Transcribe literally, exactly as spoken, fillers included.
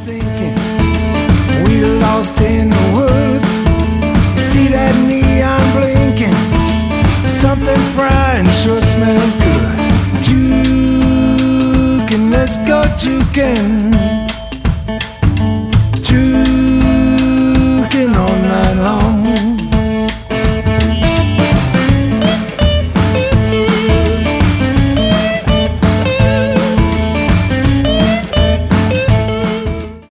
thinking we lost in the woods. You see that neon blinking, something frying sure smells good. Jukin', let's go jukin'.